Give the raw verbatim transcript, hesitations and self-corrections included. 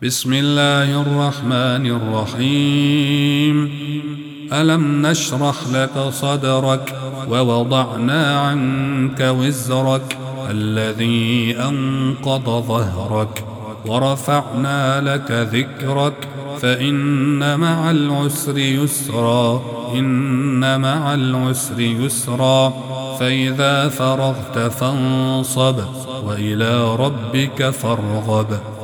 بسم الله الرحمن الرحيم. ألم نشرح لك صدرك ووضعنا عنك وزرك الذي أنقض ظهرك ورفعنا لك ذكرك فإن مع العسر يسرا إن مع العسر يسرا فإذا فرغت فانصب وإلى ربك فارغب.